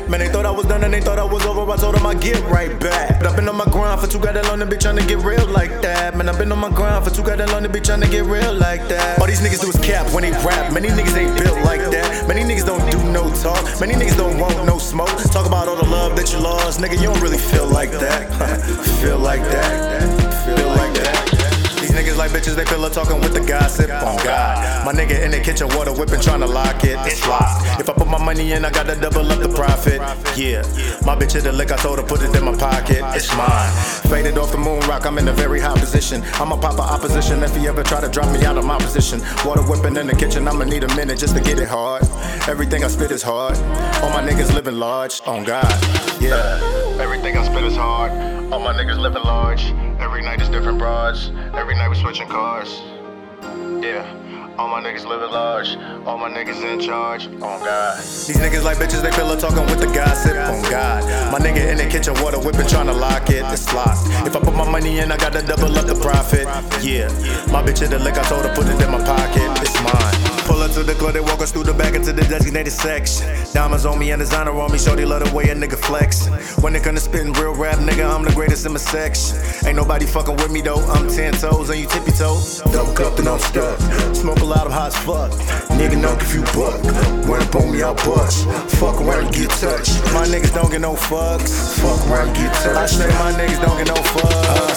Man, they thought I was done and they thought I was over. I told them I'd get right back. But I've been on my grind for too goddamn long to be trying to get real like that. Man, I've been on my grind for too goddamn long to be trying to get real like that. All these niggas do is cap when they rap. Many niggas ain't built like that. Many niggas don't do no talk. Many niggas don't want no smoke. Talk about all the love that you lost. Nigga, you don't really feel like that. Feel like that. Feel like that. These niggas like bitches, they feel like talking with the gossip. On God, my nigga in the kitchen, water whipping, trying to lock it. It's locked. If I put my money in, I gotta double up the profit. Yeah, my bitch hit the lick, I told her put it in my pocket. It's mine. Faded off the moon rock, I'm in a very high position. I'ma pop a opposition if he ever try to drop me out of my position. Water whipping in the kitchen, I'ma need a minute just to get it hard. Everything I spit is hard. All my niggas living large. On God, yeah. Everything I spit is hard. All my niggas living large. Every night is different broads. Every night we switching cars. Yeah. All my niggas living large. All my niggas in charge. On God. These niggas like bitches, they feel like talking with the gossip. On God. My nigga in the kitchen, water whipping, trying to lock it. It's locked. If I put my money in, I gotta double up the profit. Yeah. My bitch hit the lick, I told her put it in my pocket. It's mine. Pull up to the club, they walk us through the back into the designated section. Diamonds on me and designer on me, shorty love the way a nigga flex. When they come to spittin' real rap, nigga, I'm the greatest in my section. Ain't nobody fucking with me though, I'm 10 toes and you tippy toe. Double cup and I'm stuck, smoke a lot, I'm hot as fuck. Nigga knock if you buck, run up on me, I'll bust. Fuck around and get touched. My niggas don't get no fucks, fuck around and get touched. I say my niggas don't get no fucks.